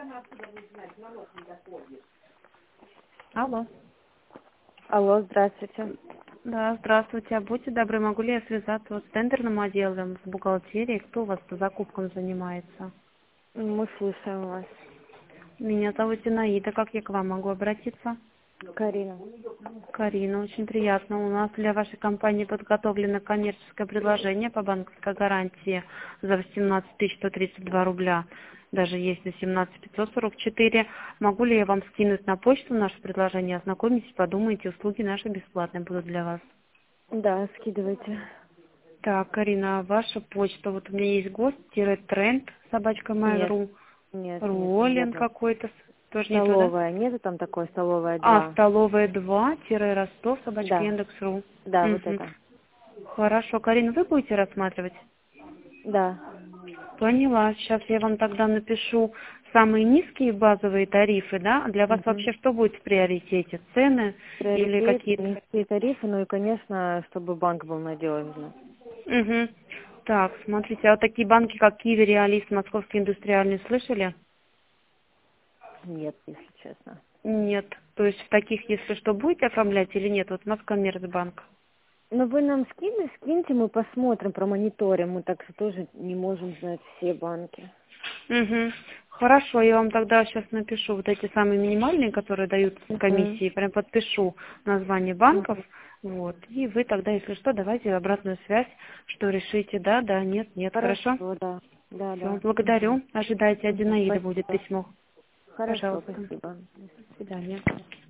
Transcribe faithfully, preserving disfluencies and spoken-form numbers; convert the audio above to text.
Алло. Алло, здравствуйте. Да, здравствуйте. А будьте добры, могу ли я связаться вот с тендерным отделом, с бухгалтерией? Кто у вас по закупкам занимается? Мы слушаем вас. Меня зовут Зинаида. Как я к вам могу обратиться? Карина. Карина, очень приятно. У нас для вашей компании подготовлено коммерческое предложение по банковской гарантии за восемнадцать тысяч сто тридцать два рубля. Даже есть на семнадцать тысяч пятьсот сорок четыре. Могу ли я вам скинуть на почту наше предложение? Ознакомитесь, подумайте, услуги наши бесплатные будут для вас. Да, скидывайте. Так, Карина, а ваша почта, вот у меня есть гость-тренд, собачка Нет, mail.ru, нет, нет, Роллин неверно. какой-то, тоже нету, да? Столовая, нету там такой, столовая А, два. столовая два, Ростов, собачка Да, Яндекс.ру. да, вот Угу. это. Хорошо, Карина, вы будете рассматривать? Да. Поняла, сейчас я вам тогда напишу самые низкие базовые тарифы, да? А для вас Угу. вообще что будет в приоритете? Цены или Приоритет, какие-то? низкие тарифы, ну и, конечно, чтобы банк был надежный. Угу. Так, смотрите, а вот такие банки, как Киви, Реалист, Московский индустриальный, слышали? Нет, если честно. Нет. То есть в таких, если что, будете оформлять или нет? Вот Москоммерцбанк. Ну вы нам скиньте, скиньте, мы посмотрим, промониторим. Мы так что тоже не можем знать все банки. Угу. Хорошо, я вам тогда сейчас напишу вот эти самые минимальные, которые дают Угу. комиссии, прям подпишу название банков, вот, и вы тогда, если что, давайте обратную связь, что решите, да, да, нет, нет, хорошо? Хорошо, да. Да, Все, да. Угу. благодарю, ожидайте, от Угу. Зинаиды будет Спасибо. письмо, Хорошо, пожалуйста, спасибо. до свидания.